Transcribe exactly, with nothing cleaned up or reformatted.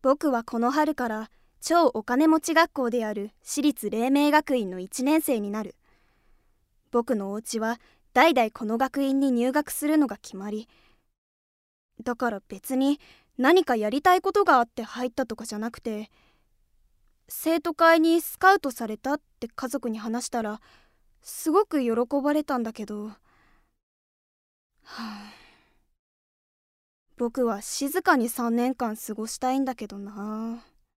僕はこの春から超お金持ち学校である私立黎明学院のいちねん生になる。僕のお家は代々この学院に入学するのが決まり、だから別に何かやりたいことがあって入ったとかじゃなくて、生徒会にスカウトされたって家族に話したらすごく喜ばれたんだけど、はあ、僕は静かにさんねんかん過ごしたいんだけどな。